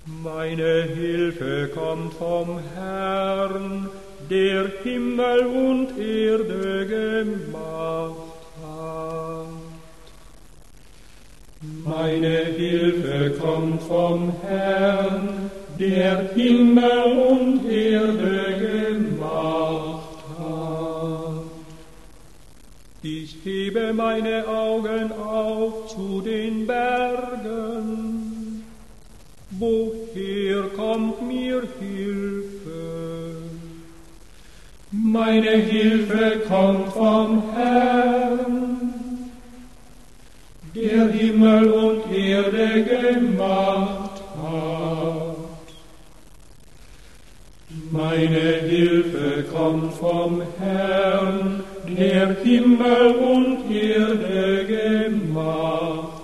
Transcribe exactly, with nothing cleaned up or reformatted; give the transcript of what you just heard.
Meine Hilfe kommt vom Herrn, der Himmel und Erde gemacht hat. Meine Hilfe kommt vom Herrn, der Himmel und Erde gemacht hat. Ich hebe meine Augen auf zu den Bergen. Woher kommt mir Hilfe? Meine Hilfe kommt vom Herrn, der Himmel und Erde gemacht hat. Meine Hilfe kommt vom Herrn, der Himmel und Erde gemacht hat.